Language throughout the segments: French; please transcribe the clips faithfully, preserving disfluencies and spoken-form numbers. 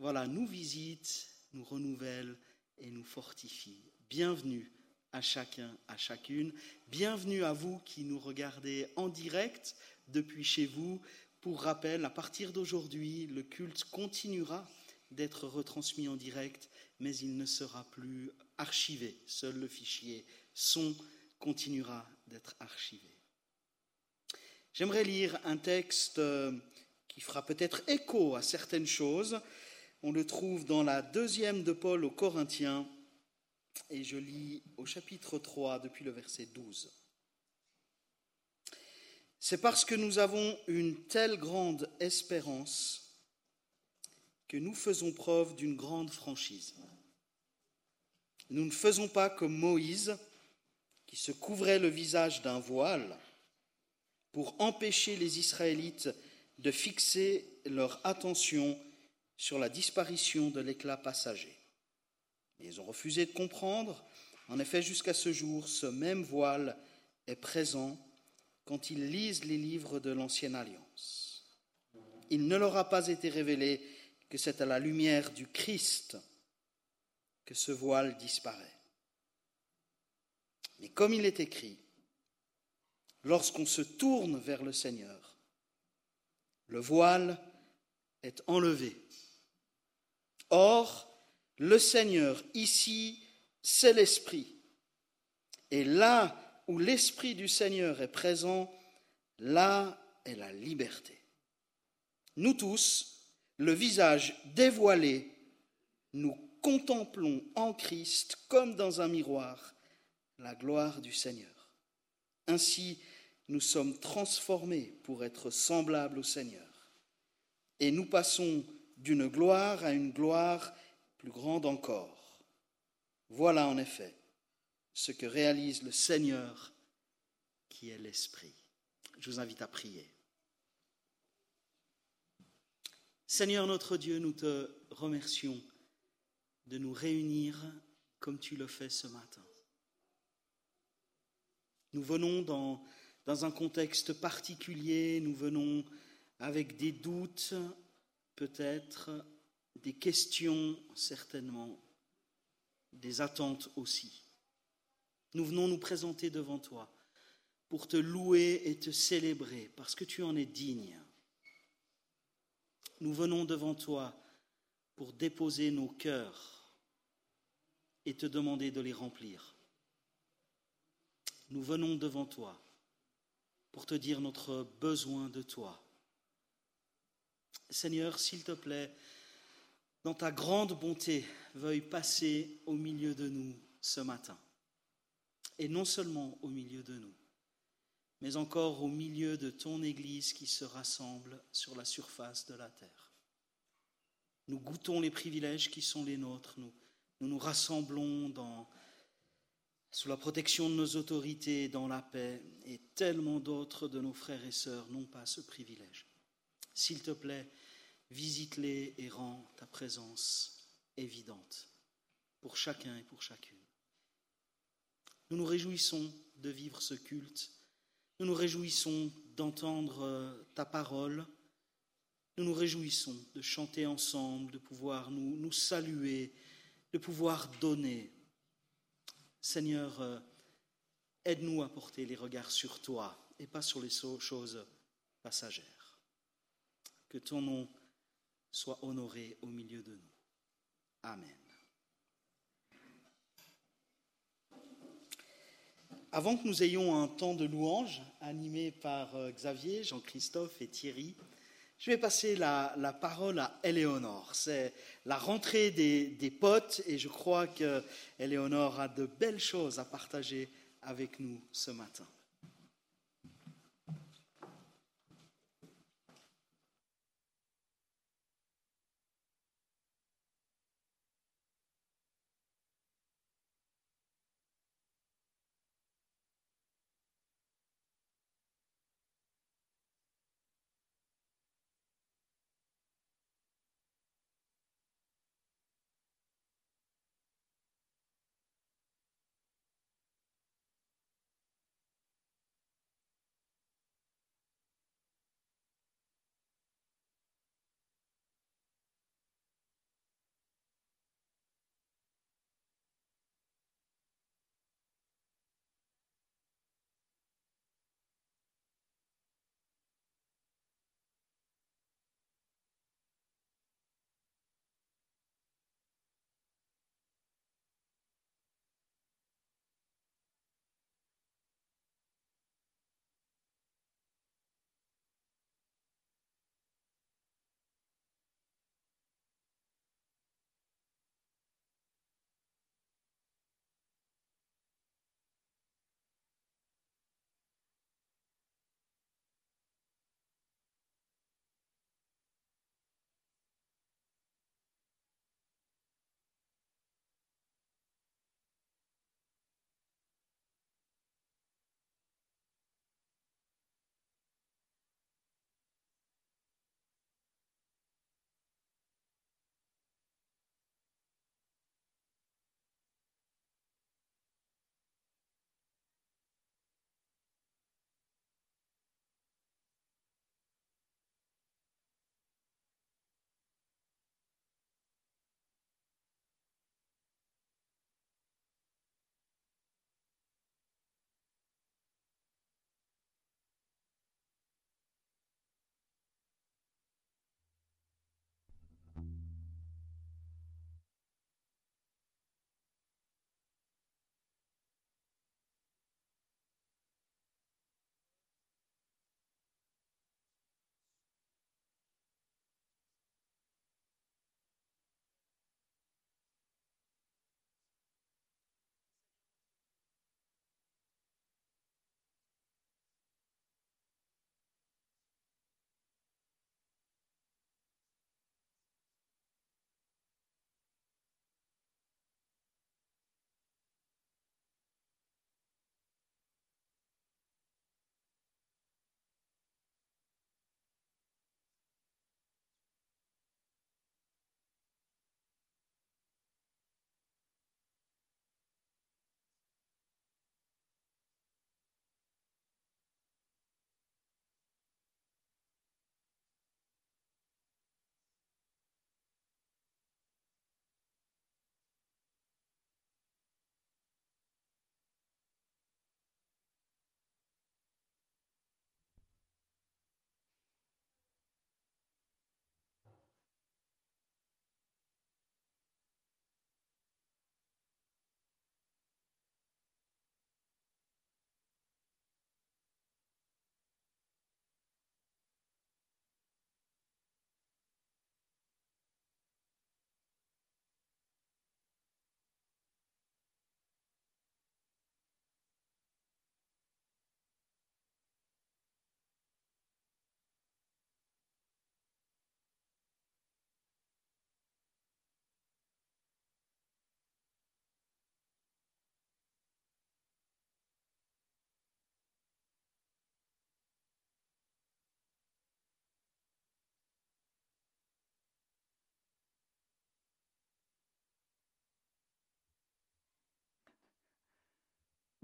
voilà, nous visite, nous renouvelle et nous fortifie. Bienvenue à chacun, à chacune. Bienvenue à vous qui nous regardez en direct depuis chez vous. Pour rappel, à partir d'aujourd'hui, le culte continuera d'être retransmis en direct, mais il ne sera plus archivé. Seul le fichier son continuera d'être archivé. J'aimerais lire un texte qui fera peut-être écho à certaines choses. On le trouve dans la deuxième de Paul aux Corinthiens, et je lis au chapitre trois, depuis le verset douze. C'est parce que nous avons une telle grande espérance que nous faisons preuve d'une grande franchise. Nous ne faisons pas comme Moïse, qui se couvrait le visage d'un voile pour empêcher les Israélites de fixer leur attention sur la disparition de l'éclat passager. Mais ils ont refusé de comprendre. En effet, jusqu'à ce jour, ce même voile est présent quand ils lisent les livres de l'Ancienne Alliance. Il ne leur a pas été révélé que c'est à la lumière du Christ que ce voile disparaît. Mais comme il est écrit, lorsqu'on se tourne vers le Seigneur, le voile est enlevé. Or, le Seigneur, ici, c'est l'Esprit. Et là où l'Esprit du Seigneur est présent, là est la liberté. Nous tous, le visage dévoilé, nous contemplons en Christ, comme dans un miroir, la gloire du Seigneur. Ainsi, nous sommes transformés pour être semblables au Seigneur. Et nous passons d'une gloire à une gloire plus grande encore. Voilà en effet ce que réalise le Seigneur qui est l'Esprit. Je vous invite à prier. Seigneur notre Dieu, nous te remercions de nous réunir comme tu le fais ce matin. Nous venons dans, dans un contexte particulier, nous venons avec des doutes, peut-être, des questions, certainement, des attentes aussi. Nous venons nous présenter devant toi pour te louer et te célébrer, parce que tu en es digne. Nous venons devant toi pour déposer nos cœurs et te demander de les remplir. Nous venons devant toi pour te dire notre besoin de toi. Seigneur, s'il te plaît, dans ta grande bonté, veuille passer au milieu de nous ce matin. Et non seulement au milieu de nous, mais encore au milieu de ton Église qui se rassemble sur la surface de la terre. Nous goûtons les privilèges qui sont les nôtres, nous nous, nous rassemblons dans, sous la protection de nos autorités, dans la paix, et tellement d'autres de nos frères et sœurs n'ont pas ce privilège. S'il te plaît, visite-les et rends ta présence évidente pour chacun et pour chacune. Nous nous réjouissons de vivre ce culte. Nous nous réjouissons d'entendre ta parole. Nous nous réjouissons de chanter ensemble, de pouvoir nous, nous saluer, de pouvoir donner. Seigneur, aide-nous à porter les regards sur toi et pas sur les choses passagères. Que ton nom soit honoré au milieu de nous. Amen. Avant que nous ayons un temps de louange animé par Xavier, Jean-Christophe et Thierry, je vais passer la, la parole à Éléonore. C'est la rentrée des, des potes et je crois qu'Éléonore a de belles choses à partager avec nous ce matin.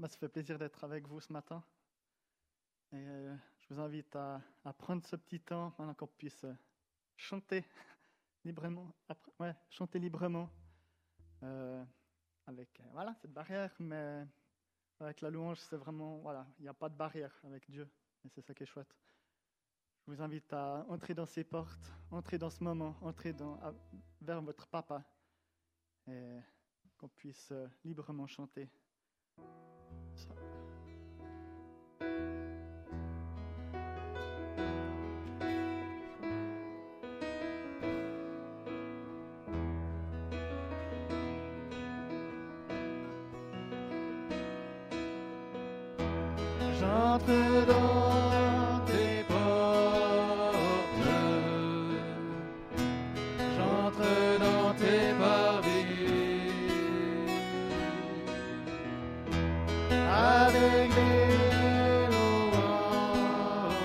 bah, ça fait plaisir d'être avec vous ce matin. Et euh, je vous invite à, à prendre ce petit temps maintenant qu'on puisse euh, chanter librement. Après, ouais, chanter librement euh, avec euh, voilà cette barrière, mais avec la louange, c'est vraiment voilà, il n'y a pas de barrière avec Dieu, et c'est ça qui est chouette. Je vous invite à entrer dans ces portes, entrer dans ce moment, entrer dans, à, vers votre papa, et qu'on puisse euh, librement chanter. Ça. J'entre dans tes portes, j'entre dans tes parvis, avec des louanges,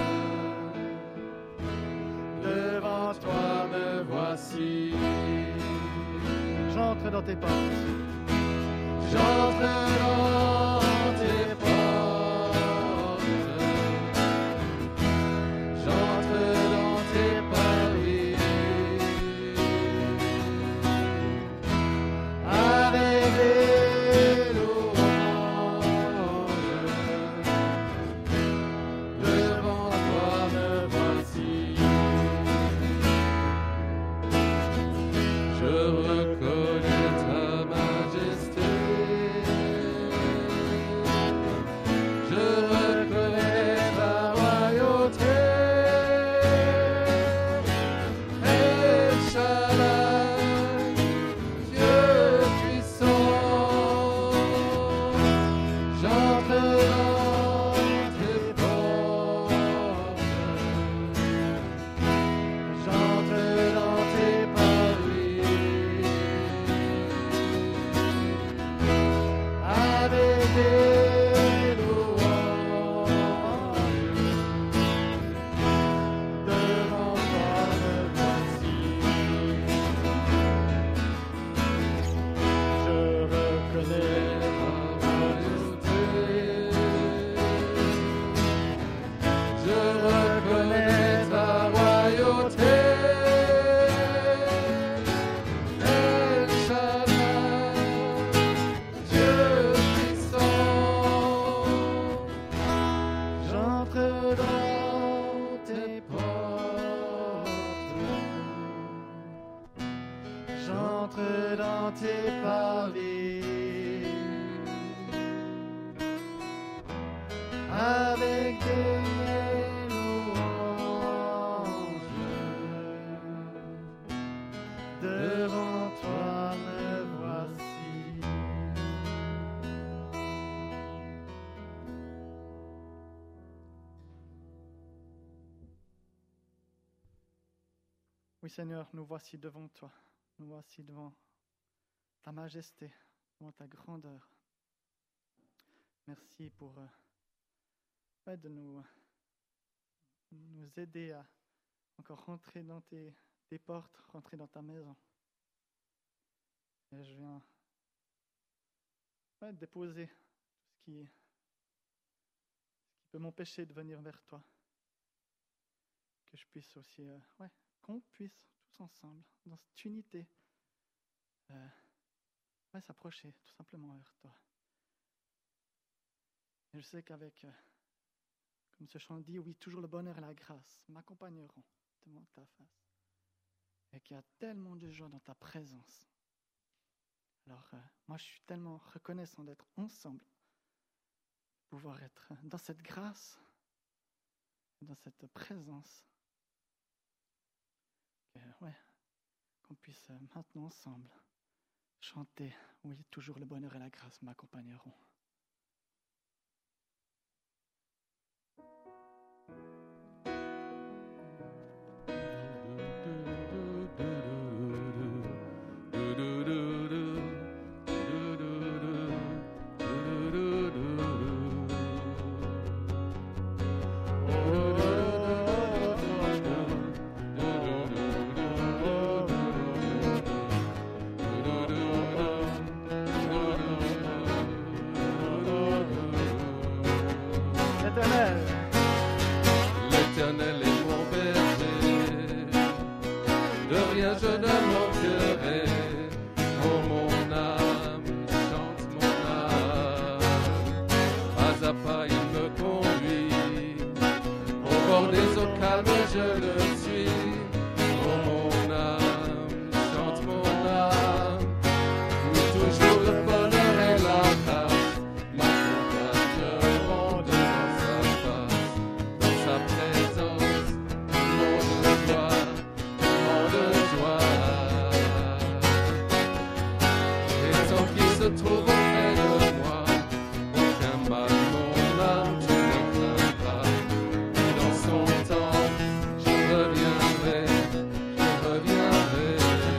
devant toi me voici. J'entre dans tes portes, j'entre dans tes portes. Oui Seigneur, nous voici devant toi, nous voici devant ta majesté, devant ta grandeur. Merci pour euh, ouais, de nous, nous aider à encore rentrer dans tes, tes portes, rentrer dans ta maison. Et je viens ouais, déposer tout ce qui, ce qui peut m'empêcher de venir vers toi. Que je puisse aussi... Euh, ouais, qu'on puisse tous ensemble, dans cette unité, euh, ouais, s'approcher tout simplement vers toi. Et je sais qu'avec, euh, comme ce chant dit, oui, toujours le bonheur et la grâce m'accompagneront devant ta face. Et qu'il y a tellement de joie dans ta présence. Alors, euh, moi, je suis tellement reconnaissant d'être ensemble, de pouvoir être dans cette grâce, dans cette présence. Ouais, qu'on puisse maintenant ensemble chanter, oui, toujours le bonheur et la grâce m'accompagneront. je le suis. Oh mon âme, chante mon âme, où toujours le bonheur et la grâce m'accompagneront devant sa face, dans sa présence, tellement de joie, tellement de joie. Et tant qu'il se trouve auprès de moi, aucun mal, mon âme, tu ne craindras. Et dans son temps, je reviendrai, je reviendrai.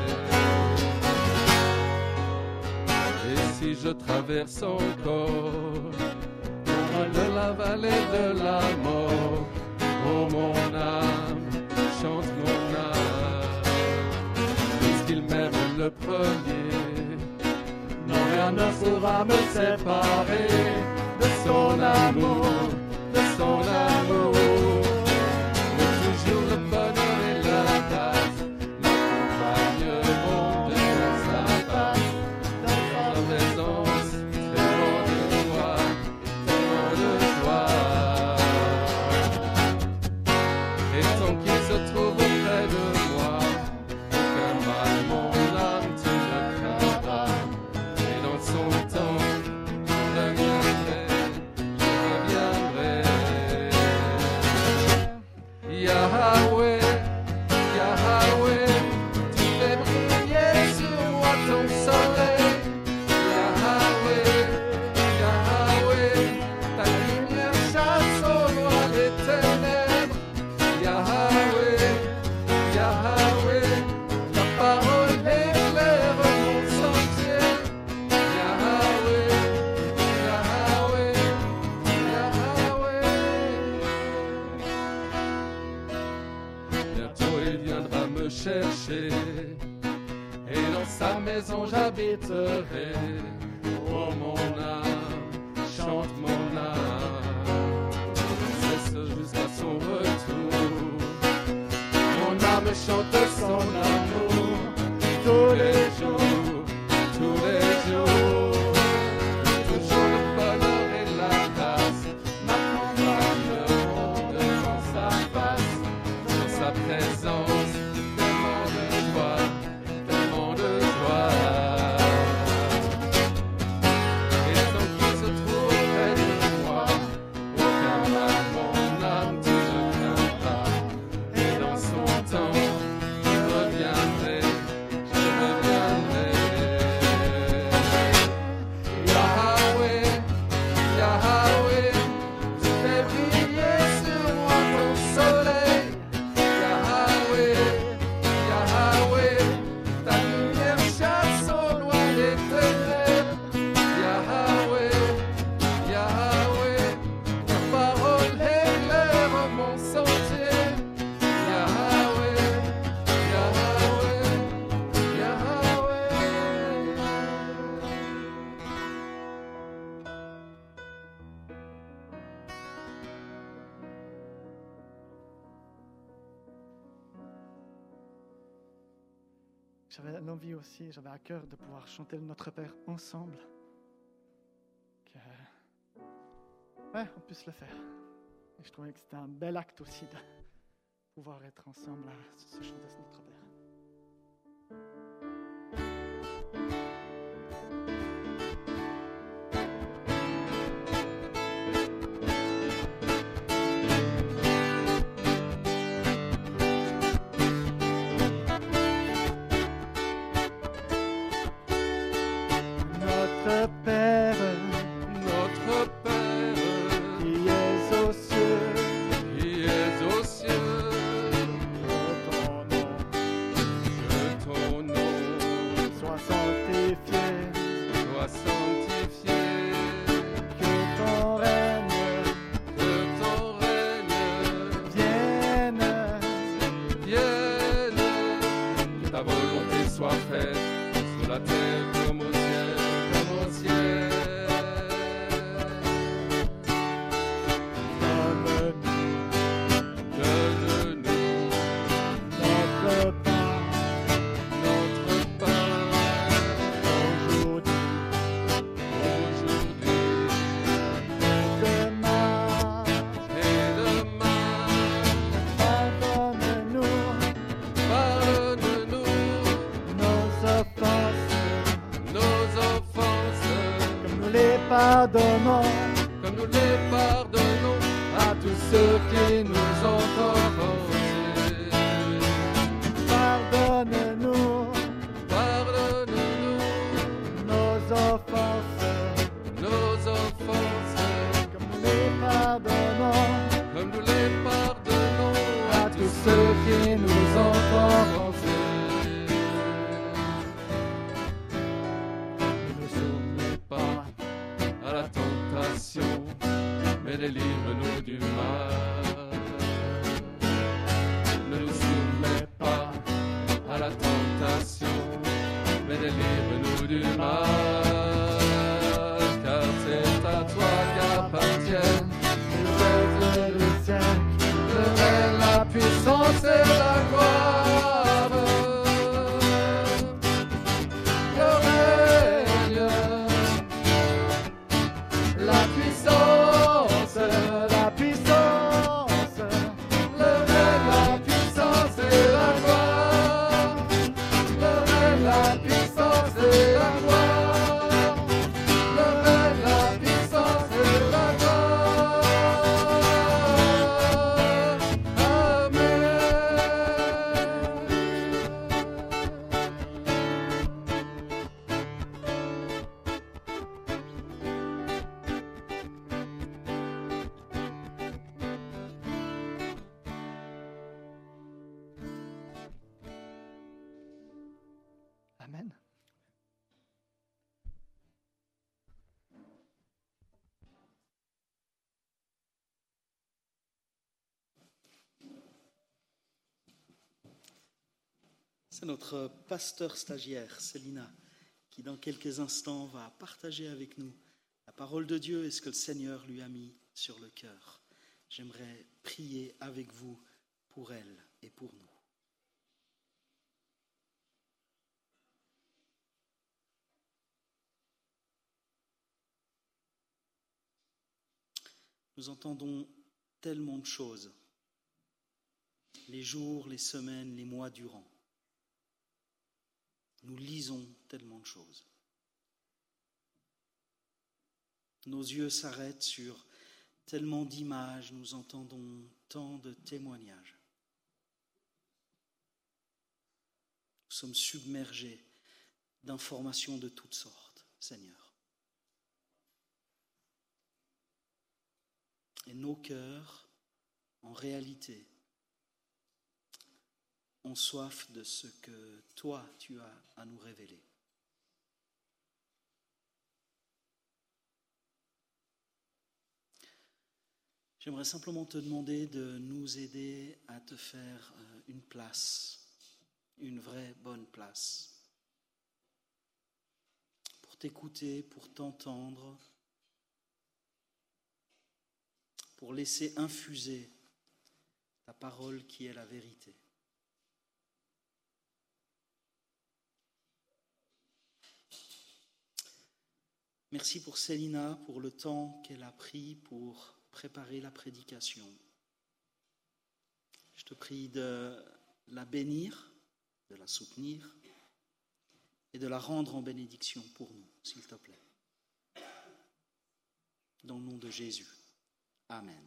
Et si je traverse encore de la vallée de la mort, oh mon âme, chante mon âme, puisqu'il m'aime le premier, non rien ne pourra me séparer de son amour, de son amour. Où toujours le bonheur et la grâce m'accompagneront devant sa face, dans sa présence, tellement de joie, tellement de joie. Et tant qu'il se trouve auprès de moi, aucun mal, mon âme, tu ne craindras. Et dans son temps, je reviendrai, je reviendrai. Yahweh, Yahweh, tu fais briller sur moi ton soleil. Yahweh, Yahweh, ta lumière chasse au loin les ténèbres. Yahweh, Yahweh, ta parole éclaire mon sentier. Yahweh, Yahweh, Yahweh. Bientôt il viendra me chercher, et dans sa maison j'habiterai. Oh mon âme, chante mon âme, cesse jusqu'à son retour. Mon âme chante son amour tous les jours, tous les jours. Toujours le bonheur et la grâce m'accompagneront devant sa face, dans sa présence, tellement de joie, tellement de joie. Et tant qu'il se trouve auprès de moi, aucun mal, mon âme, tu ne craindras. Et dans son temps, je reviendrai, je reviendrai. Yahweh, Yahweh, tu fais briller sur moi ton soleil. Yahweh, Yahweh, ta lumière chasse au loin les ténèbres. Yahweh, Yahweh, ta parole éclaire mon sentier. Yahweh, Yahweh, Yahweh. J'avais l'envie aussi, j'avais à cœur de pouvoir chanter le Notre Père ensemble. Que, ouais, on puisse le faire. Et je trouvais que c'était un bel acte aussi de pouvoir être ensemble à se chanter ce Notre Père. Notre Père, Notre Père, qui es aux cieux, qui es aux cieux, que ton nom que ton nom soit sanctifié, soit sanctifié, que ton règne que ton règne vienne, vienne, que ta volonté soit faite sur la terre comme au ciel, comme au ciel. Donne-nous notre pain aujourd'hui, Notre pain aujourd'hui et demain, pardonnons, comme nous les pardonnons à tous ceux qui nous ont offensés. pardonne-nous Pardonne-nous nos offenses, nos offenses, comme nous les pardonnons comme nous les pardonnons à tous ceux qui nous ont offensés. Ne nous soumets pas à la tentation, mais délivre-nous du mal. Ne nous soumets pas à la tentation, mais délivre-nous du mal. Car c'est à toi qu'appartiennent Le règne du siècle, le règne, la puissance et la gloire. Le règne, la puissance, la puissance, le règne, la puissance et la gloire. Le règne, la puissance et la gloire. Le règne, la puissance et la gloire. Amen. Amen. C'est notre pasteur stagiaire, Célina, qui dans quelques instants va partager avec nous la parole de Dieu et ce que le Seigneur lui a mis sur le cœur. J'aimerais prier avec vous pour elle et pour nous. Nous entendons tellement de choses, les jours, les semaines, les mois durant. Nous lisons tellement de choses. Nos yeux s'arrêtent sur tellement d'images, nous entendons tant de témoignages. Nous sommes submergés d'informations de toutes sortes, Seigneur. Et nos cœurs, en réalité, ont soif de ce que toi, tu as à nous révéler. J'aimerais simplement te demander de nous aider à te faire une place, une vraie bonne place, pour t'écouter, pour t'entendre, pour laisser infuser ta parole qui est la vérité. Merci pour Célina, pour le temps qu'elle a pris pour préparer la prédication. Je te prie de la bénir, de la soutenir et de la rendre en bénédiction pour nous, s'il te plaît. Dans le nom de Jésus. Amen.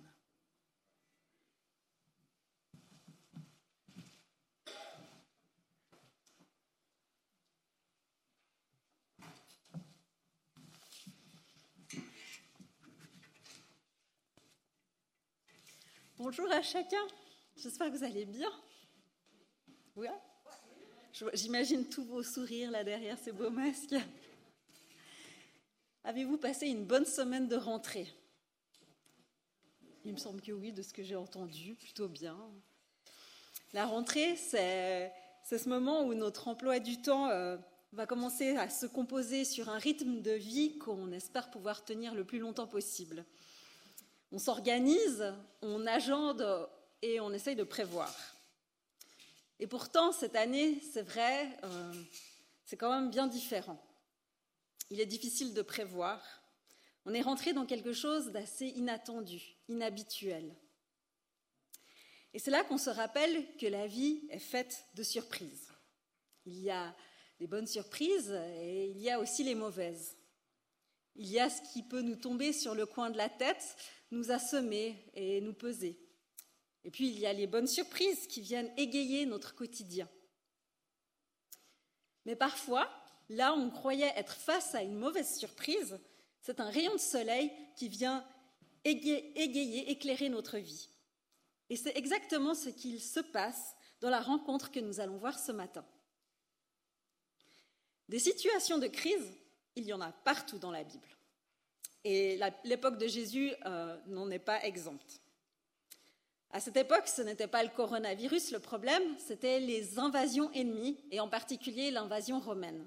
Bonjour à chacun, j'espère que vous allez bien. Oui, j'imagine tous vos sourires là derrière ces beaux masques. Avez-vous passé une bonne semaine de rentrée ? Il me semble que oui, de ce que j'ai entendu, plutôt bien. La rentrée, c'est, c'est ce moment où notre emploi du temps euh, va commencer à se composer sur un rythme de vie qu'on espère pouvoir tenir le plus longtemps possible. On s'organise, on agende et on essaye de prévoir. Et pourtant, cette année, c'est vrai, euh, c'est quand même bien différent. Il est difficile de prévoir. On est rentré dans quelque chose d'assez inattendu, inhabituel. Et c'est là qu'on se rappelle que la vie est faite de surprises. Il y a les bonnes surprises et il y a aussi les mauvaises. Il y a ce qui peut nous tomber sur le coin de la tête, nous assommer et nous peser. Et puis, il y a les bonnes surprises qui viennent égayer notre quotidien. Mais parfois, là où on croyait être face à une mauvaise surprise, c'est un rayon de soleil qui vient égayer, éclairer notre vie. Et c'est exactement ce qu'il se passe dans la rencontre que nous allons voir ce matin. Des situations de crise, il y en a partout dans la Bible. Et la, l'époque de Jésus euh, n'en est pas exempte. À cette époque, ce n'était pas le coronavirus le problème, c'était les invasions ennemies, et en particulier l'invasion romaine.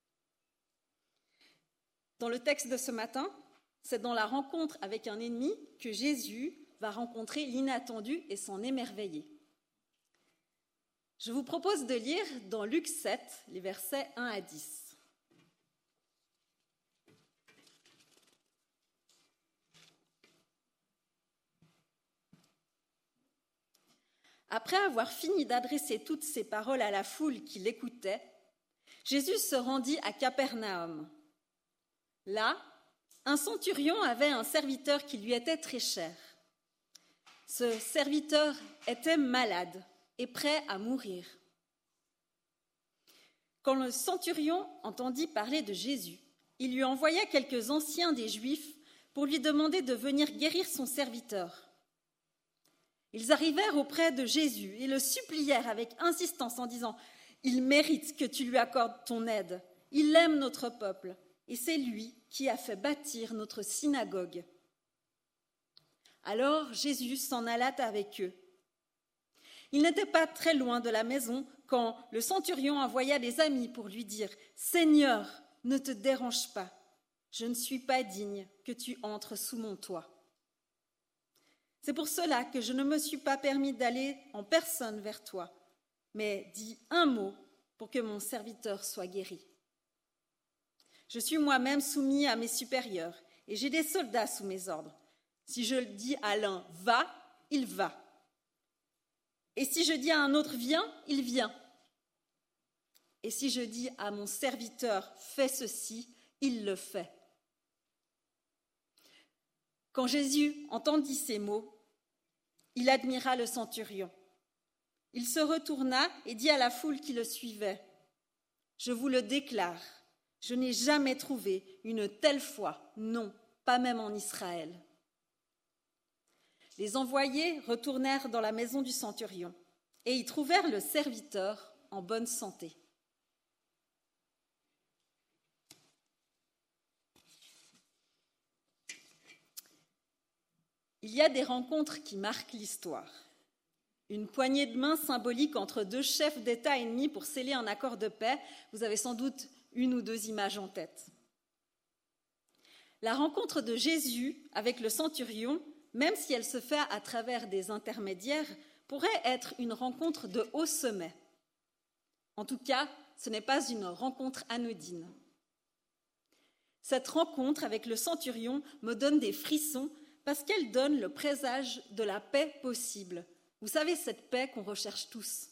Dans le texte de ce matin, c'est dans la rencontre avec un ennemi que Jésus va rencontrer l'inattendu et s'en émerveiller. Je vous propose de lire dans Luc sept, les versets un à dix. Après avoir fini d'adresser toutes ces paroles à la foule qui l'écoutait, Jésus se rendit à Capernaum. Là, un centurion avait un serviteur qui lui était très cher. Ce serviteur était malade et prêt à mourir. Quand le centurion entendit parler de Jésus, il lui envoya quelques anciens des Juifs pour lui demander de venir guérir son serviteur. Ils arrivèrent auprès de Jésus et le supplièrent avec insistance en disant « Il mérite que tu lui accordes ton aide. Il aime notre peuple et c'est lui qui a fait bâtir notre synagogue. » Alors Jésus s'en alla avec eux. Il n'était pas très loin de la maison quand le centurion envoya des amis pour lui dire « Seigneur, ne te dérange pas, je ne suis pas digne que tu entres sous mon toit. » C'est pour cela que je ne me suis pas permis d'aller en personne vers toi, mais dis un mot pour que mon serviteur soit guéri. Je suis moi-même soumis à mes supérieurs et j'ai des soldats sous mes ordres. Si je dis à l'un « va », il va. Et si je dis à un autre « viens », il vient. Et si je dis à mon serviteur « fais ceci », il le fait. Quand Jésus entendit ces mots, il admira le centurion. Il se retourna et dit à la foule qui le suivait « Je vous le déclare, je n'ai jamais trouvé une telle foi, non, pas même en Israël. » Les envoyés retournèrent dans la maison du centurion et y trouvèrent le serviteur en bonne santé. Il y a des rencontres qui marquent l'histoire. Une poignée de main symbolique entre deux chefs d'État ennemis pour sceller un accord de paix. Vous avez sans doute une ou deux images en tête. La rencontre de Jésus avec le centurion, même si elle se fait à travers des intermédiaires, pourrait être une rencontre de haut sommet. En tout cas, ce n'est pas une rencontre anodine. Cette rencontre avec le centurion me donne des frissons parce qu'elle donne le présage de la paix possible. Vous savez, cette paix qu'on recherche tous.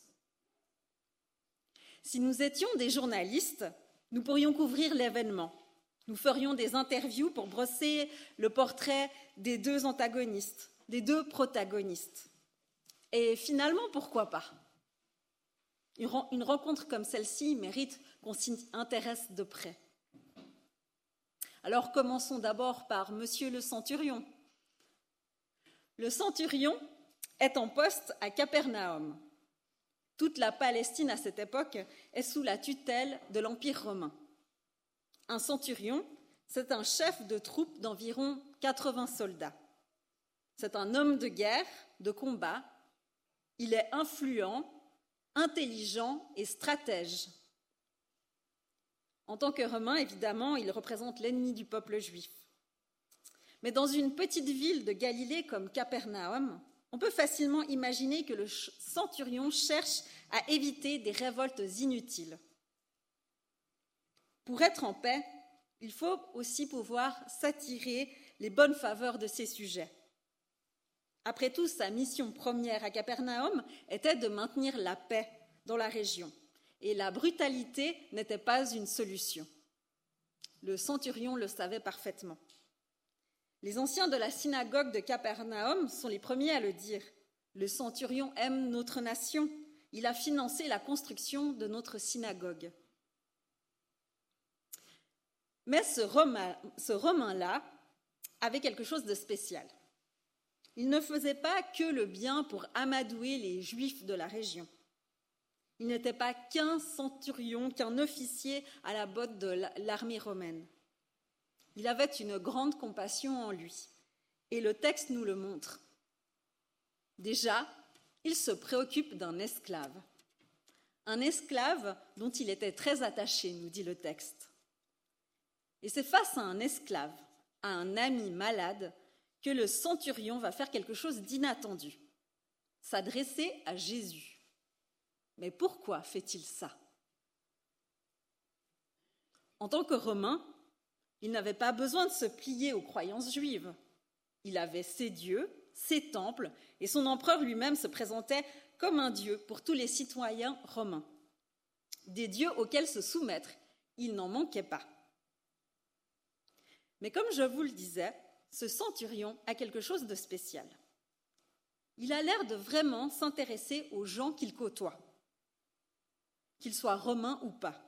Si nous étions des journalistes, nous pourrions couvrir l'événement. Nous ferions des interviews pour brosser le portrait des deux antagonistes, des deux protagonistes. Et finalement, pourquoi pas ? Une rencontre comme celle-ci mérite qu'on s'y intéresse de près. Alors commençons d'abord par Monsieur le centurion. Le centurion est en poste à Capernaum. Toute la Palestine à cette époque est sous la tutelle de l'Empire romain. Un centurion, c'est un chef de troupe d'environ quatre-vingts soldats. C'est un homme de guerre, de combat. Il est influent, intelligent et stratège. En tant que Romain, évidemment, il représente l'ennemi du peuple juif. Mais dans une petite ville de Galilée comme Capernaum, on peut facilement imaginer que le centurion cherche à éviter des révoltes inutiles. Pour être en paix, il faut aussi pouvoir s'attirer les bonnes faveurs de ses sujets. Après tout, sa mission première à Capernaum était de maintenir la paix dans la région, et la brutalité n'était pas une solution. Le centurion le savait parfaitement. Les anciens de la synagogue de Capernaum sont les premiers à le dire. Le centurion aime notre nation. Il a financé la construction de notre synagogue. Mais ce Romain, ce Romain-là avait quelque chose de spécial. Il ne faisait pas que le bien pour amadouer les Juifs de la région. Il n'était pas qu'un centurion, qu'un officier à la botte de l'armée romaine. Il avait une grande compassion en lui, et le texte nous le montre. Déjà, il se préoccupe d'un esclave. Un esclave dont il était très attaché, nous dit le texte. Et c'est face à un esclave, à un ami malade, que le centurion va faire quelque chose d'inattendu, s'adresser à Jésus. Mais pourquoi fait-il ça? En tant que Romain, il n'avait pas besoin de se plier aux croyances juives. Il avait ses dieux, ses temples, et son empereur lui-même se présentait comme un dieu pour tous les citoyens romains. Des dieux auxquels se soumettre, il n'en manquait pas. Mais comme je vous le disais, ce centurion a quelque chose de spécial. Il a l'air de vraiment s'intéresser aux gens qu'il côtoie, qu'ils soient romains ou pas.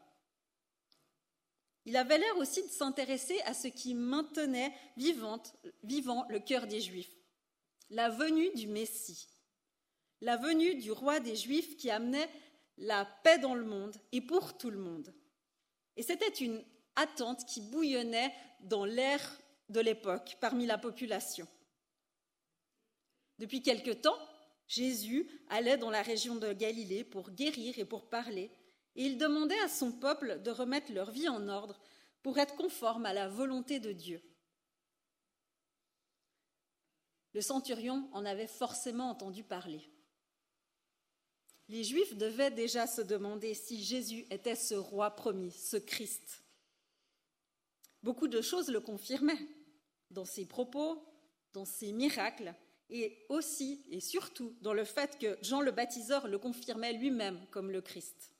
Il avait l'air aussi de s'intéresser à ce qui maintenait vivante, vivant le cœur des Juifs, la venue du Messie, la venue du roi des Juifs qui amenait la paix dans le monde et pour tout le monde. Et c'était une attente qui bouillonnait dans l'air de l'époque parmi la population. Depuis quelque temps, Jésus allait dans la région de Galilée pour guérir et pour parler, et il demandait à son peuple de remettre leur vie en ordre pour être conforme à la volonté de Dieu. Le centurion en avait forcément entendu parler. Les Juifs devaient déjà se demander si Jésus était ce roi promis, ce Christ. Beaucoup de choses le confirmaient, dans ses propos, dans ses miracles, et aussi et surtout dans le fait que Jean le baptiseur le confirmait lui-même comme le Christ.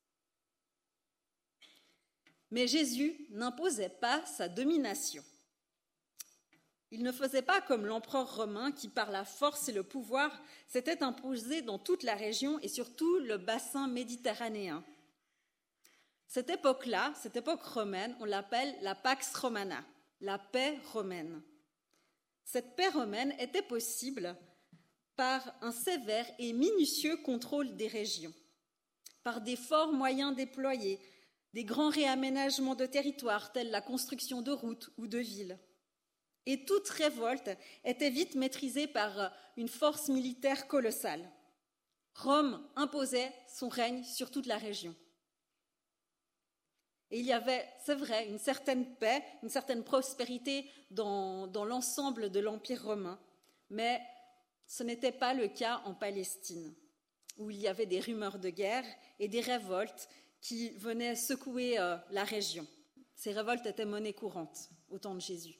Mais Jésus n'imposait pas sa domination. Il ne faisait pas comme l'empereur romain qui, par la force et le pouvoir, s'était imposé dans toute la région et surtout le bassin méditerranéen. Cette époque-là, cette époque romaine, on l'appelle la Pax Romana, la paix romaine. Cette paix romaine était possible par un sévère et minutieux contrôle des régions, par des forts moyens déployés, des grands réaménagements de territoires tels la construction de routes ou de villes. Et toute révolte était vite maîtrisée par une force militaire colossale. Rome imposait son règne sur toute la région. Et il y avait, c'est vrai, une certaine paix, une certaine prospérité dans, dans l'ensemble de l'Empire romain, mais ce n'était pas le cas en Palestine, où il y avait des rumeurs de guerre et des révoltes qui venaient secouer euh, la région. Ces révoltes étaient monnaie courante au temps de Jésus.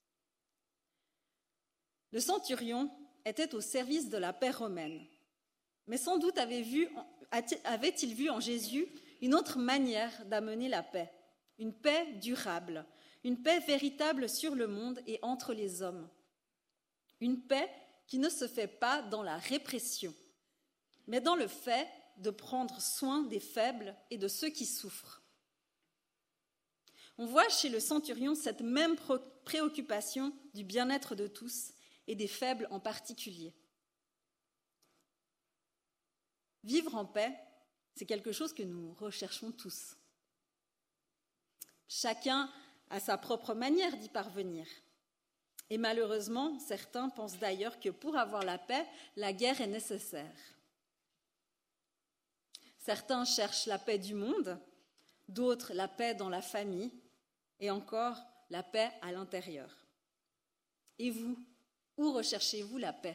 Le centurion était au service de la paix romaine, mais sans doute avait vu, avait-il vu en Jésus une autre manière d'amener la paix, une paix durable, une paix véritable sur le monde et entre les hommes, une paix qui ne se fait pas dans la répression, mais dans le fait de prendre soin des faibles et de ceux qui souffrent. On voit chez le centurion cette même préoccupation du bien-être de tous et des faibles en particulier. Vivre en paix, c'est quelque chose que nous recherchons tous. Chacun a sa propre manière d'y parvenir. Et malheureusement, certains pensent d'ailleurs que pour avoir la paix, la guerre est nécessaire. Certains cherchent la paix du monde, d'autres la paix dans la famille, et encore la paix à l'intérieur. Et vous, où recherchez-vous la paix?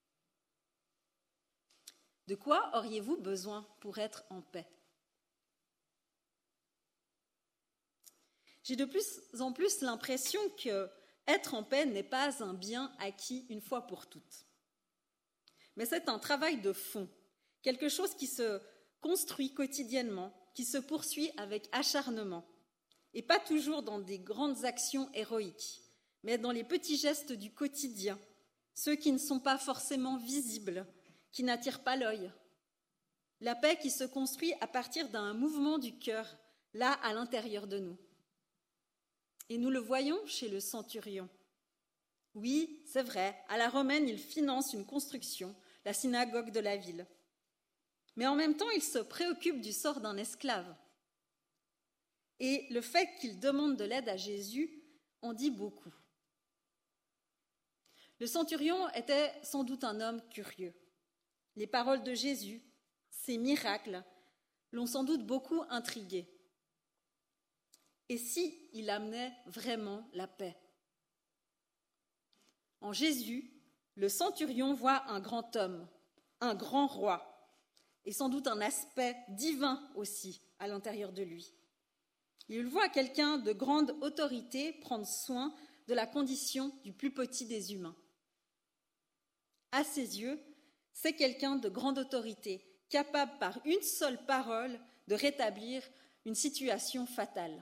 De quoi auriez-vous besoin pour être en paix? J'ai de plus en plus l'impression que être en paix n'est pas un bien acquis une fois pour toutes. Mais c'est un travail de fond, quelque chose qui se construit quotidiennement, qui se poursuit avec acharnement. et pas toujours dans des grandes actions héroïques, mais dans les petits gestes du quotidien, ceux qui ne sont pas forcément visibles, qui n'attirent pas l'œil. La paix qui se construit à partir d'un mouvement du cœur, là, à l'intérieur de nous. Et nous le voyons chez le centurion. Oui, c'est vrai, à la romaine, il finance une construction, la synagogue de la ville. Mais en même temps, il se préoccupe du sort d'un esclave. Et le fait qu'il demande de l'aide à Jésus en dit beaucoup. Le centurion était sans doute un homme curieux. Les paroles de Jésus, ses miracles, l'ont sans doute beaucoup intrigué. Et si il amenait vraiment la paix? En Jésus, le centurion voit un grand homme, un grand roi, et sans doute un aspect divin aussi à l'intérieur de lui. Il voit quelqu'un de grande autorité prendre soin de la condition du plus petit des humains. À ses yeux, c'est quelqu'un de grande autorité, capable par une seule parole de rétablir une situation fatale.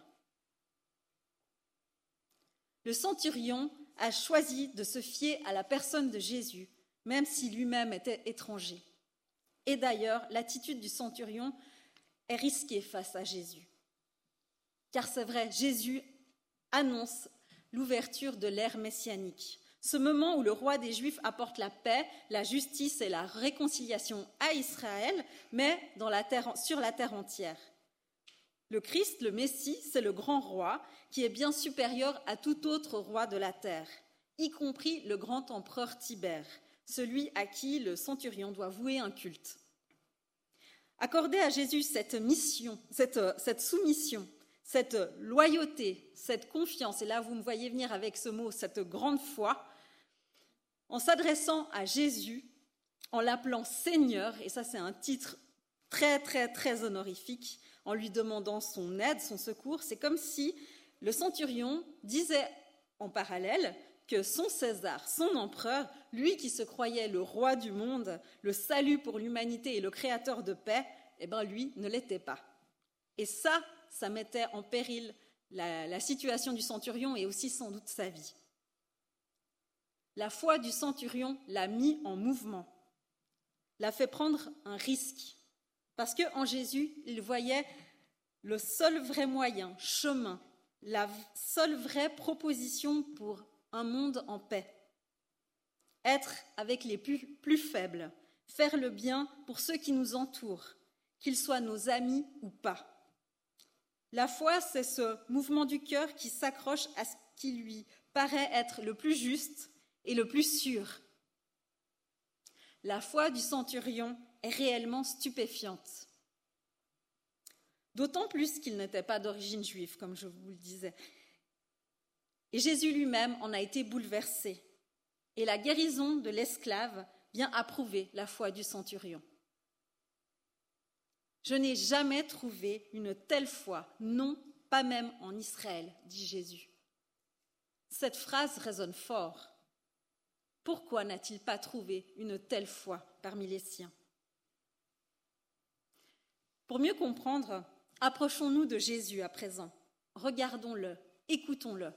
Le centurion a choisi de se fier à la personne de Jésus, même si lui-même était étranger. Et d'ailleurs, l'attitude du centurion est risquée face à Jésus. Car c'est vrai, Jésus annonce l'ouverture de l'ère messianique. Ce moment où le roi des Juifs apporte la paix, la justice et la réconciliation à Israël, mais dans la terre, sur la terre entière. Le Christ, le Messie, c'est le grand roi qui est bien supérieur à tout autre roi de la terre, y compris le grand empereur Tibère, celui à qui le centurion doit vouer un culte. Accorder à Jésus cette mission, cette, cette soumission, cette loyauté, cette confiance, et là vous me voyez venir avec ce mot, cette grande foi, en s'adressant à Jésus, en l'appelant Seigneur, et ça c'est un titre très très très honorifique, en lui demandant son aide, son secours, c'est comme si le centurion disait en parallèle que son César, son empereur, lui qui se croyait le roi du monde, le salut pour l'humanité et le créateur de paix, eh bien lui ne l'était pas. Et ça, ça mettait en péril la, la situation du centurion et aussi sans doute sa vie. La foi du centurion l'a mis en mouvement, l'a fait prendre un risque, parce qu'en Jésus, il voyait le seul vrai moyen, chemin, la seule vraie proposition pour un monde en paix. Être avec les plus, plus faibles, faire le bien pour ceux qui nous entourent, qu'ils soient nos amis ou pas. La foi, c'est ce mouvement du cœur qui s'accroche à ce qui lui paraît être le plus juste et le plus sûr. La foi du centurion est réellement stupéfiante. D'autant plus qu'il n'était pas d'origine juive, comme je vous le disais. Et Jésus lui-même en a été bouleversé. Et la guérison de l'esclave vient approuver la foi du centurion. Je n'ai jamais trouvé une telle foi, non, pas même en Israël, dit Jésus. Cette phrase résonne fort. Pourquoi n'a-t-il pas trouvé une telle foi parmi les siens? Pour mieux comprendre, approchons-nous de Jésus à présent. Regardons-le, écoutons-le.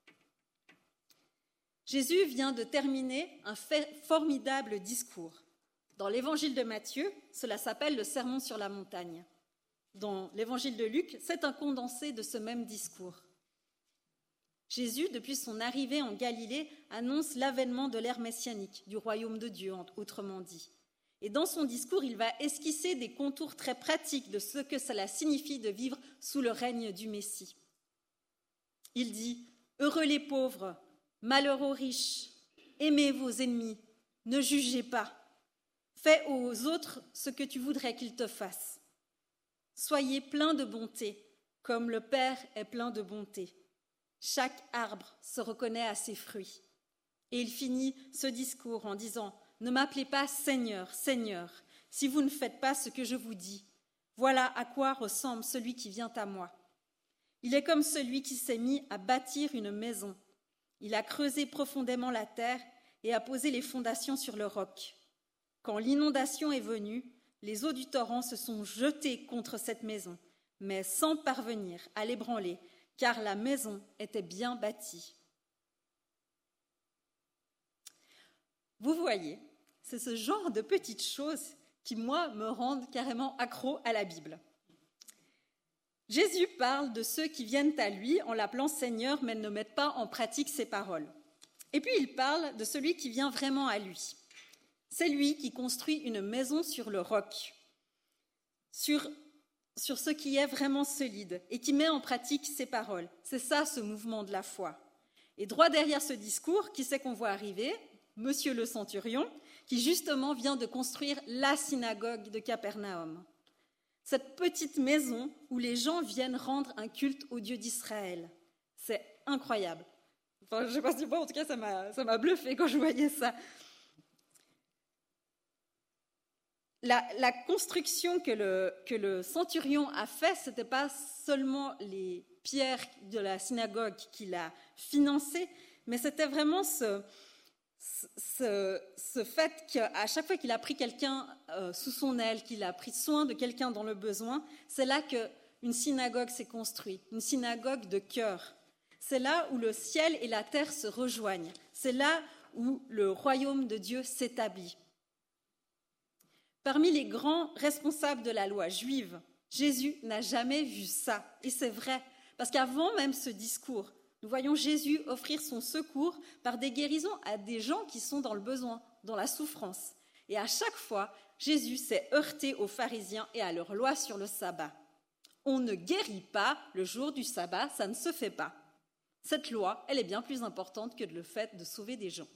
Jésus vient de terminer un formidable discours. Dans l'évangile de Matthieu, cela s'appelle le sermon sur la montagne. Dans l'évangile de Luc, c'est un condensé de ce même discours. Jésus, depuis son arrivée en Galilée, annonce l'avènement de l'ère messianique, du royaume de Dieu, autrement dit. Et dans son discours, il va esquisser des contours très pratiques de ce que cela signifie de vivre sous le règne du Messie. Il dit « Heureux les pauvres, malheur aux riches, aimez vos ennemis, ne jugez pas, fais aux autres ce que tu voudrais qu'ils te fassent. Soyez pleins de bonté, comme le Père est plein de bonté. Chaque arbre se reconnaît à ses fruits. » Et il finit ce discours en disant « Ne m'appelez pas Seigneur, Seigneur, si vous ne faites pas ce que je vous dis. Voilà à quoi ressemble celui qui vient à moi. Il est comme celui qui s'est mis à bâtir une maison. Il a creusé profondément la terre et a posé les fondations sur le roc. Quand l'inondation est venue, les eaux du torrent se sont jetées contre cette maison, mais sans parvenir à l'ébranler, car la maison était bien bâtie. Vous voyez, c'est ce genre de petites choses qui, moi, me rendent carrément accro à la Bible. Jésus parle de ceux qui viennent à lui en l'appelant Seigneur, mais ne mettent pas en pratique ses paroles. Et puis il parle de celui qui vient vraiment à lui. C'est lui qui construit une maison sur le roc, sur, sur ce qui est vraiment solide et qui met en pratique ses paroles. C'est ça, ce mouvement de la foi. Et droit derrière ce discours, qui c'est qu'on voit arriver ? Monsieur le centurion, qui justement vient de construire la synagogue de Capernaum. Cette petite maison où les gens viennent rendre un culte au Dieu d'Israël. C'est incroyable. Enfin, je ne sais pas si moi, en tout cas, ça m'a, ça m'a bluffé quand je voyais ça. La, la construction que le, que le centurion a faite, ce n'était pas seulement les pierres de la synagogue qu'il a financées, mais c'était vraiment ce... Ce, ce fait qu'à chaque fois qu'il a pris quelqu'un euh, sous son aile, qu'il a pris soin de quelqu'un dans le besoin, c'est là qu'une synagogue s'est construite, une synagogue de cœur. C'est là où le ciel et la terre se rejoignent. C'est là où le royaume de Dieu s'établit. Parmi les grands responsables de la loi juive, Jésus n'a jamais vu ça. Et c'est vrai, parce qu'avant même ce discours, nous voyons Jésus offrir son secours par des guérisons à des gens qui sont dans le besoin, dans la souffrance. Et à chaque fois, Jésus s'est heurté aux pharisiens et à leur loi sur le sabbat. On ne guérit pas le jour du sabbat, ça ne se fait pas. Cette loi, elle est bien plus importante que le fait de sauver des gens.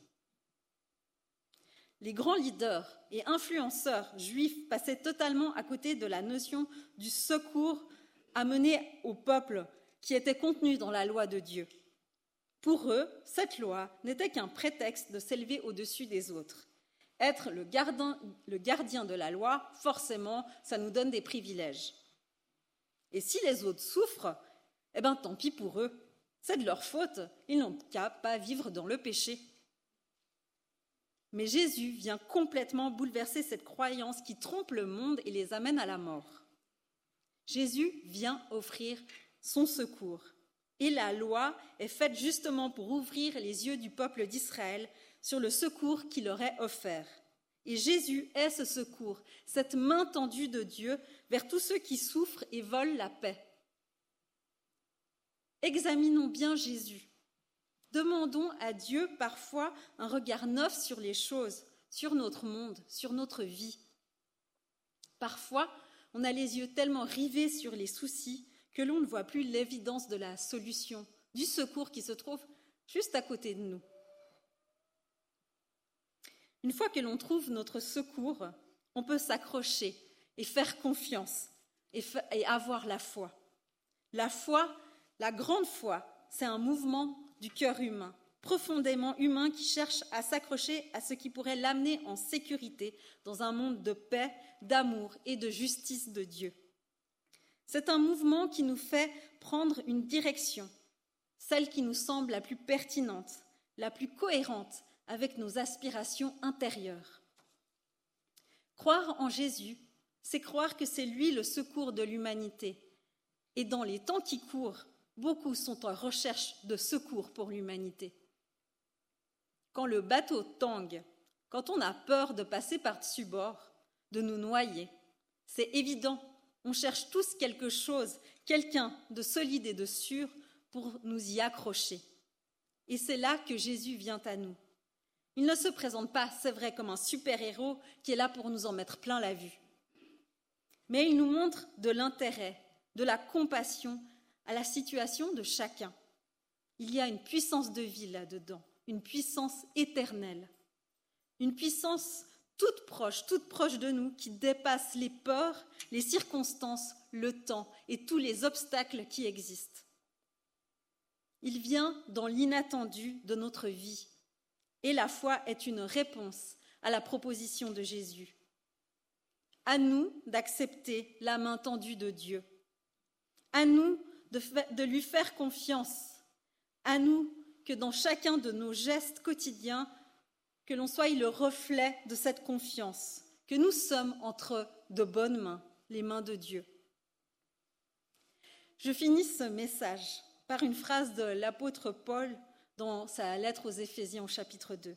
Les grands leaders et influenceurs juifs passaient totalement à côté de la notion du secours amené au peuple qui était contenu dans la loi de Dieu. Pour eux, cette loi n'était qu'un prétexte de s'élever au-dessus des autres. Être le gardien, le gardien de la loi, forcément, ça nous donne des privilèges. Et si les autres souffrent, eh bien tant pis pour eux. C'est de leur faute, ils n'ont qu'à pas vivre dans le péché. Mais Jésus vient complètement bouleverser cette croyance qui trompe le monde et les amène à la mort. Jésus vient offrir son secours. Et la loi est faite justement pour ouvrir les yeux du peuple d'Israël sur le secours qu'il leur est offert. Et Jésus est ce secours, cette main tendue de Dieu vers tous ceux qui souffrent et volent la paix. Examinons bien Jésus. Demandons à Dieu parfois un regard neuf sur les choses, sur notre monde, sur notre vie. Parfois, on a les yeux tellement rivés sur les soucis que l'on ne voit plus l'évidence de la solution, du secours qui se trouve juste à côté de nous. Une fois que l'on trouve notre secours, on peut s'accrocher et faire confiance et, fa- et avoir la foi. La foi, la grande foi, c'est un mouvement du cœur humain, profondément humain qui cherche à s'accrocher à ce qui pourrait l'amener en sécurité dans un monde de paix, d'amour et de justice de Dieu. C'est un mouvement qui nous fait prendre une direction, celle qui nous semble la plus pertinente, la plus cohérente avec nos aspirations intérieures. Croire en Jésus, c'est croire que c'est lui le secours de l'humanité. Et dans les temps qui courent, beaucoup sont en recherche de secours pour l'humanité. Quand le bateau tangue, quand on a peur de passer par-dessus bord, de nous noyer, c'est évident. On cherche tous quelque chose, quelqu'un de solide et de sûr pour nous y accrocher. Et c'est là que Jésus vient à nous. Il ne se présente pas, c'est vrai, comme un super-héros qui est là pour nous en mettre plein la vue. Mais il nous montre de l'intérêt, de la compassion à la situation de chacun. Il y a une puissance de vie là-dedans, une puissance éternelle, une puissance toute proche, toute proche de nous, qui dépasse les peurs, les circonstances, le temps et tous les obstacles qui existent. Il vient dans l'inattendu de notre vie. Et la foi est une réponse à la proposition de Jésus. À nous d'accepter la main tendue de Dieu. À nous de, fa- de lui faire confiance. À nous que dans chacun de nos gestes quotidiens, que l'on soit le reflet de cette confiance, que nous sommes entre de bonnes mains, les mains de Dieu. Je finis ce message par une phrase de l'apôtre Paul dans sa lettre aux Éphésiens au chapitre deux.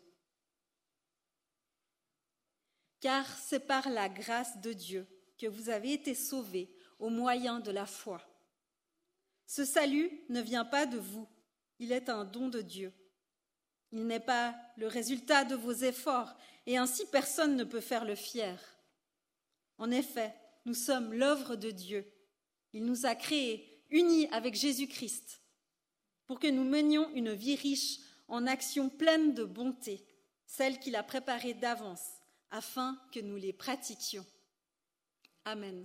Car c'est par la grâce de Dieu que vous avez été sauvés au moyen de la foi. Ce salut ne vient pas de vous, il est un don de Dieu. Il n'est pas le résultat de vos efforts, et ainsi personne ne peut faire le fier. En effet, nous sommes l'œuvre de Dieu. Il nous a créés, unis avec Jésus-Christ, pour que nous menions une vie riche en actions pleines de bonté, celles qu'il a préparées d'avance, afin que nous les pratiquions. Amen.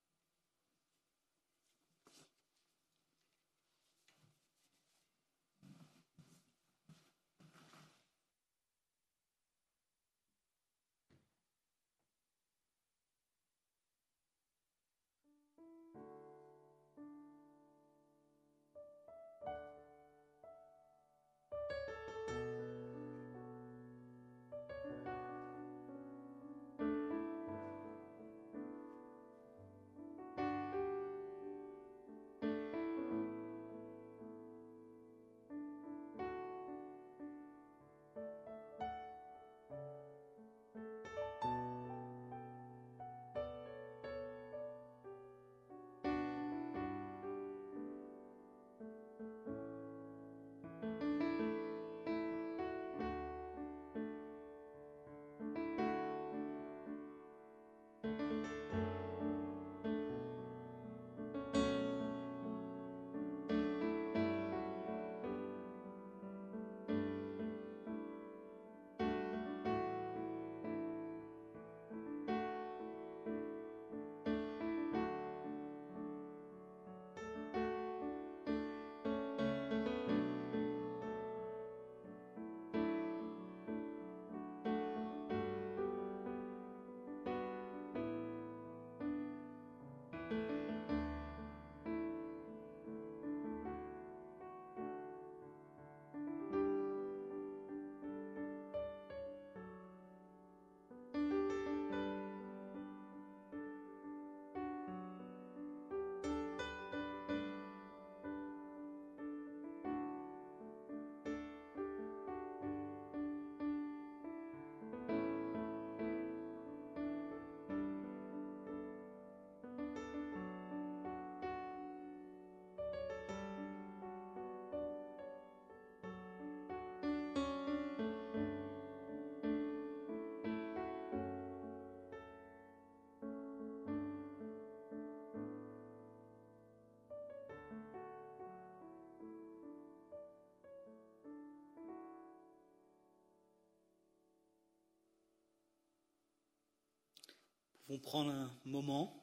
Nous pouvons prendre un moment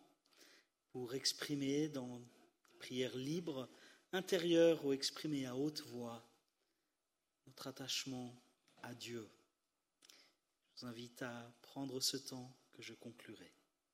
pour exprimer dans une prière libre, intérieure ou exprimée à haute voix, notre attachement à Dieu. Je vous invite à prendre ce temps que je conclurai.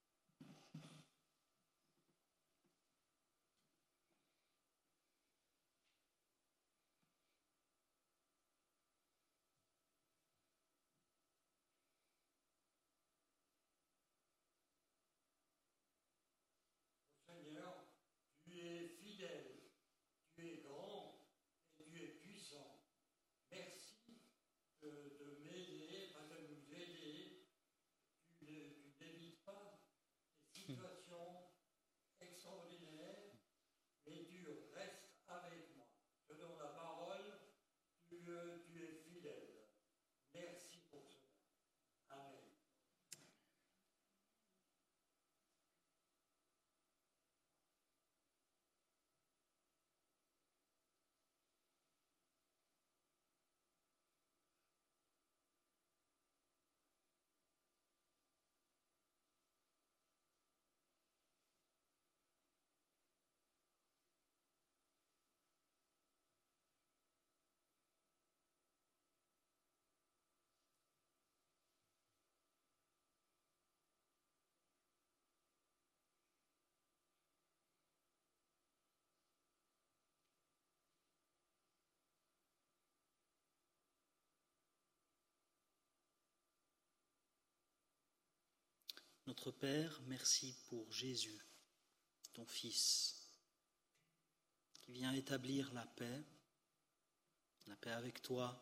Notre Père, merci pour Jésus, ton Fils, qui vient établir la paix, la paix avec toi,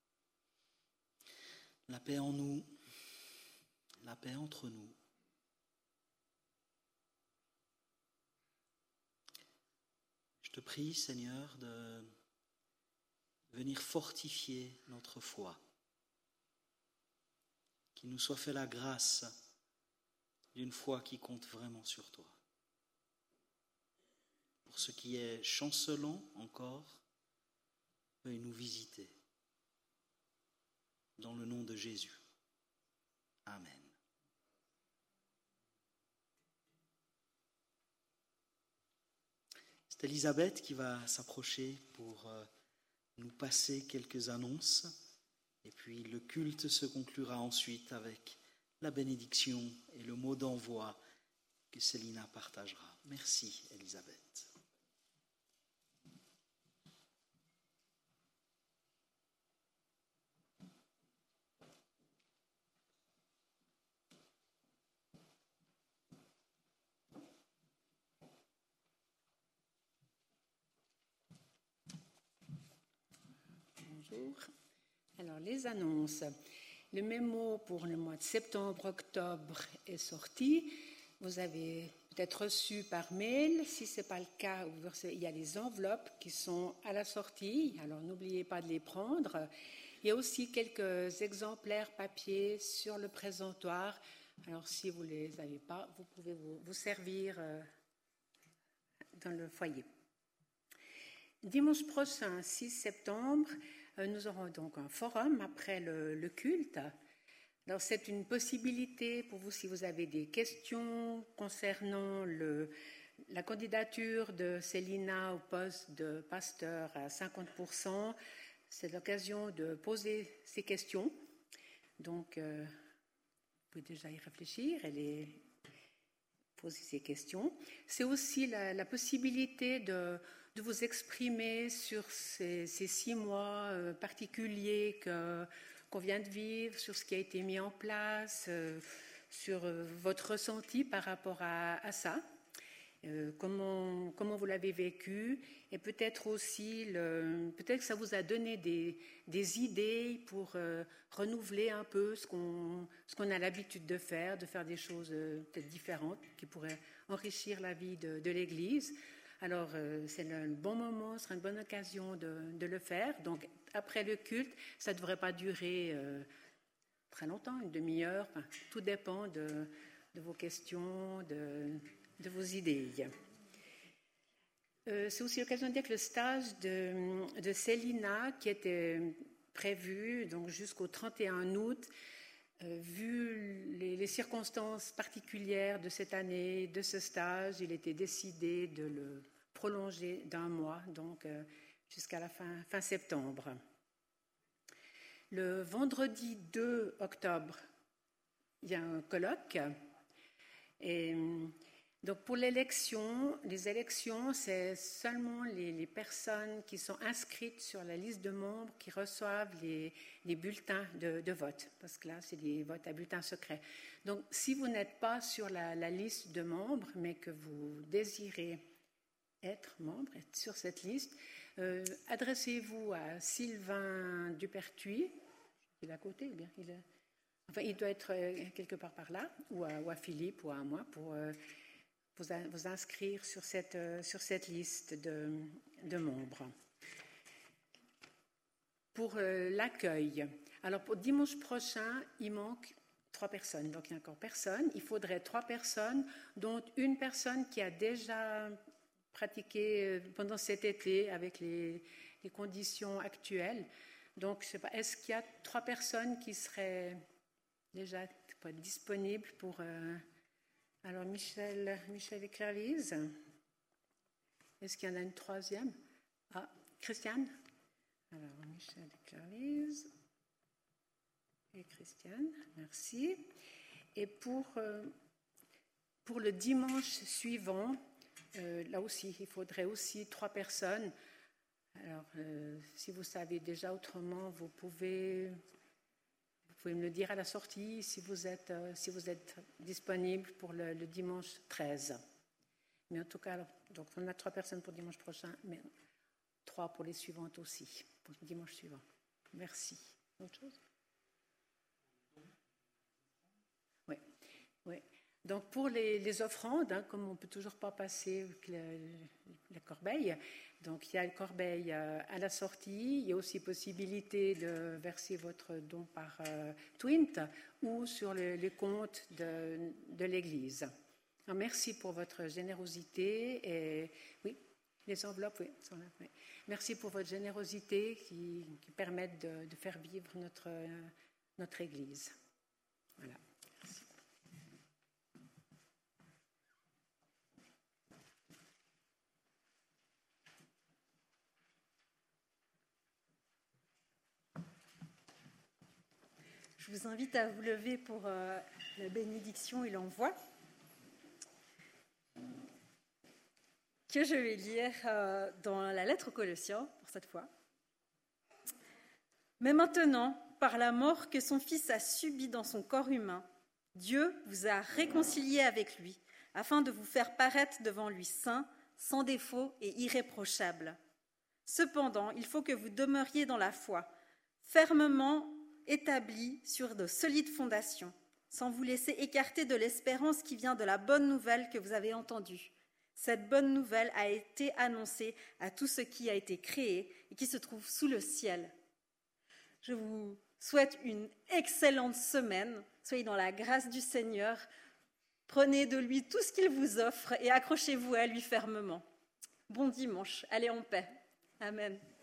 la paix en nous, la paix entre nous. Je te prie, Seigneur, de venir fortifier notre foi, qu'il nous soit fait la grâce d'une foi qui compte vraiment sur toi. Pour ce qui est chancelant encore, veuille nous visiter. Dans le nom de Jésus. Amen. C'est Elisabeth qui va s'approcher pour nous passer quelques annonces. Et puis le culte se conclura ensuite avec la bénédiction et le mot d'envoi que Célina partagera. Merci, Elisabeth. Bonjour. Alors, les annonces. Le mémo pour le mois de septembre-octobre est sorti. Vous avez peut-être reçu par mail. Si ce n'est pas le cas, il y a les enveloppes qui sont à la sortie. Alors, n'oubliez pas de les prendre. Il y a aussi quelques exemplaires papier sur le présentoir. Alors, si vous ne les avez pas, vous pouvez vous, vous servir dans le foyer. Dimanche prochain, six septembre, nous aurons donc un forum après le, le culte. Alors, c'est une possibilité pour vous, si vous avez des questions concernant le, la candidature de Célina au poste de pasteur à cinquante pour cent. C'est l'occasion de poser ces questions. Donc, euh, vous pouvez déjà y réfléchir et les poser ces questions. C'est aussi la, la possibilité de, de vous exprimer sur ces, ces six mois euh, particuliers que, qu'on vient de vivre, sur ce qui a été mis en place, euh, sur euh, votre ressenti par rapport à, à ça, euh, comment, comment vous l'avez vécu, et peut-être aussi, le, peut-être que ça vous a donné des, des idées pour euh, renouveler un peu ce qu'on, ce qu'on a l'habitude de faire, de faire des choses euh, peut-être différentes qui pourraient enrichir la vie de, de l'Église. Alors, euh, c'est le bon moment, ce sera une bonne occasion de, de le faire. Donc, après le culte, ça ne devrait pas durer euh, très longtemps, une demi-heure. Enfin, tout dépend de, de vos questions, de, de vos idées. Euh, c'est aussi l'occasion de dire que le stage de, de Célina, qui était prévu donc, jusqu'au trente et un août, euh, vu les, les circonstances particulières de cette année, de ce stage, il était décidé de le prolonger d'un mois, donc euh, jusqu'à la fin, fin septembre. Le vendredi deux octobre, il y a un colloque. Et donc pour l'élection, les élections, c'est seulement les, les personnes qui sont inscrites sur la liste de membres qui reçoivent les, les bulletins de, de vote, parce que là, c'est des votes à bulletins secrets. Donc, si vous n'êtes pas sur la, la liste de membres, mais que vous désirez être membre, être sur cette liste, euh, adressez-vous à Sylvain Dupertuis, il est à côté, bien, il, est, enfin, il doit être quelque part par là, ou à, ou à Philippe, ou à moi, pour euh, vous, vous inscrire sur cette, euh, sur cette liste de, de membres. Pour euh, l'accueil, alors pour dimanche prochain, il manque trois personnes, donc il n'y a encore personne. Il faudrait trois personnes, dont une personne qui a déjà pratiqué pendant cet été avec les, les conditions actuelles. Donc, je sais pas, est-ce qu'il y a trois personnes qui seraient déjà disponibles pour... Euh, alors, Michel, Michel et Claire-Lise. Est-ce qu'il y en a une troisième? Ah, Christiane. Alors, Michel et Claire-Lise. Et Christiane, merci. Et pour, euh, pour le dimanche suivant, euh, là aussi, il faudrait aussi trois personnes. Alors, euh, si vous savez déjà autrement, vous pouvez, vous pouvez me le dire à la sortie si vous êtes, euh, si vous êtes disponible pour le, le dimanche treize. Mais en tout cas, alors, Donc on a trois personnes pour dimanche prochain, mais trois pour les suivantes aussi, pour le dimanche suivant. Merci. Autre chose? Oui. Oui. Donc pour les, les offrandes, hein, comme on ne peut toujours pas passer avec la, la corbeille, donc il y a la corbeille euh, à la sortie, il y a aussi possibilité de verser votre don par euh, Twint ou sur le, les comptes de, de l'Église. Alors, merci pour votre générosité et oui, les enveloppes, oui, sont là, oui. Merci pour votre générosité qui, qui permettent de, de faire vivre notre, notre Église. Voilà. Je vous invite à vous lever pour euh, la bénédiction et l'envoi, que je vais lire euh, dans la lettre aux Colossiens, pour cette fois. Mais maintenant, par la mort que son Fils a subie dans son corps humain, Dieu vous a réconciliés avec lui, afin de vous faire paraître devant lui saint, sans défaut et irréprochable. Cependant, il faut que vous demeuriez dans la foi, fermement établi sur de solides fondations, sans vous laisser écarter de l'espérance qui vient de la bonne nouvelle que vous avez entendue. Cette bonne nouvelle a été annoncée à tout ce qui a été créé et qui se trouve sous le ciel. Je vous souhaite une excellente semaine. Soyez dans la grâce du Seigneur. Prenez de lui tout ce qu'il vous offre et accrochez-vous à lui fermement. Bon dimanche. Allez en paix. Amen.